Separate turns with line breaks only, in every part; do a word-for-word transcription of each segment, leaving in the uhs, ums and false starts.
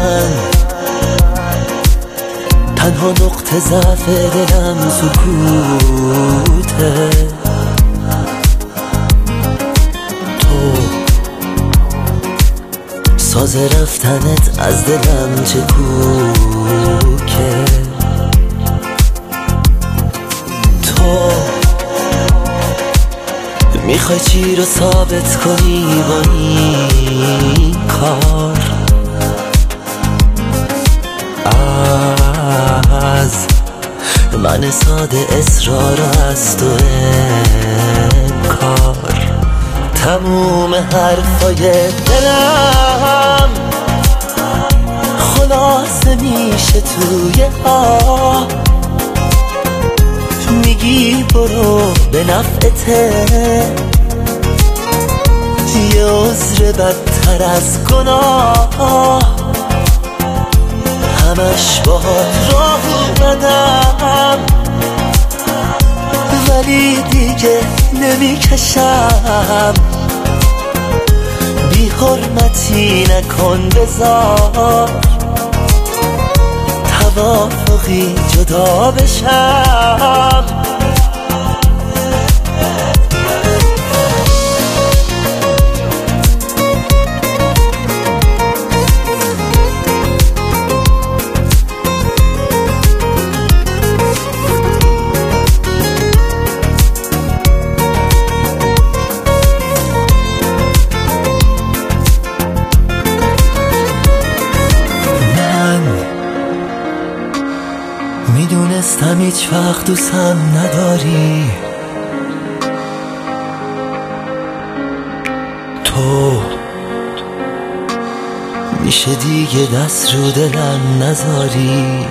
من تنها نقطه ضعف دلم سکوته. تو ساز رفتنت از دلم چه کوکه. تو میخوای چی رو ثابت کنی با این کار؟ از من ساده اصرار از تو انکار. تموم حرفای دلم خلاصه میشه توی آه. میگی برو به نفعته، یه عذر بدتر از گناه. همش باهات راه اومدم ولی دیگه نمیکشم. بی حرمتی نکن بذار توافقی جدا بشم. میدونستم هیچ وقت دوستم نداری. تو میشه دیگه دست رو دلم نذاری.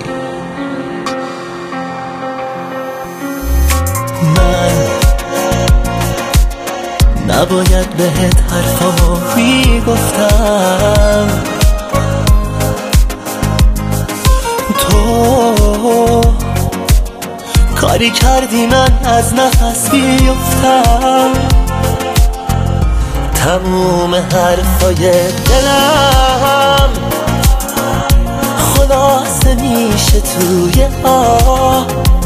من نباید بهت حرفامو میگفتم. تو کاری کردی من از نفس بیفتم. تموم حرفای دلم خلاصه میشه توی آه.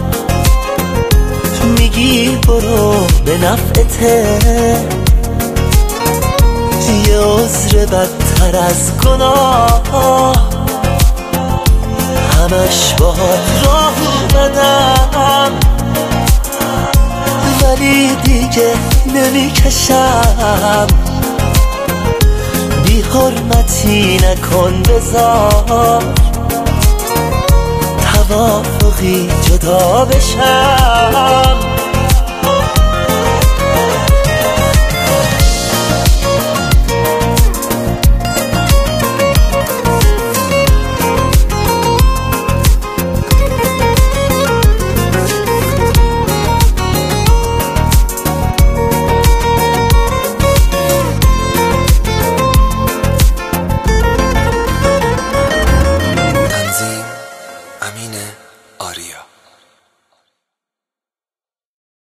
میگی برو به نفعته، یه عذر بدتر از گناه. همش باهات راه اومدم ولی دیگه نمیکشم. بی حرمتی نکن بذار توافقی جدا بشم.